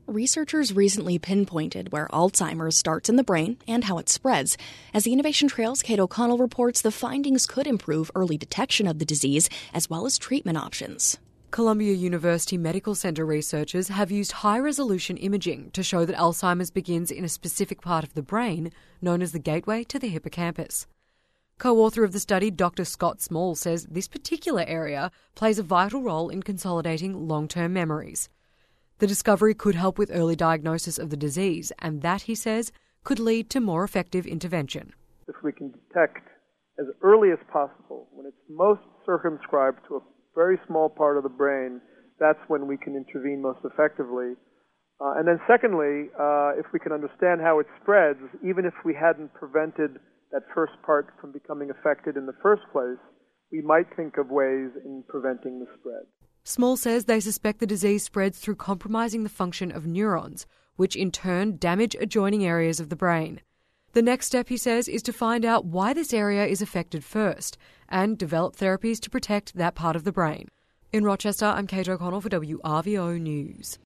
Researchers recently pinpointed where Alzheimer's starts in the brain and how it spreads. As the Innovation Trail's Kate O'Connell reports, the findings could improve early detection of the disease as well as treatment options. Columbia University Medical Center researchers have used high-resolution imaging to show that Alzheimer's begins in a specific part of the brain known as the gateway to the hippocampus. Co-author of the study, Dr. Scott Small, says this particular area plays a vital role in consolidating long-term memories. The discovery could help with early diagnosis of the disease, and that, he says, could lead to more effective intervention. If we can detect as early as possible, when it's most circumscribed to a very small part of the brain, that's when we can intervene most effectively. And then secondly, if we can understand how it spreads, even if we hadn't prevented that first part from becoming affected in the first place, we might think of ways in preventing the spread. Small says they suspect the disease spreads through compromising the function of neurons, which in turn damage adjoining areas of the brain. The next step, he says, is to find out why this area is affected first and develop therapies to protect that part of the brain. In Rochester, I'm Kate O'Connell for WRVO News.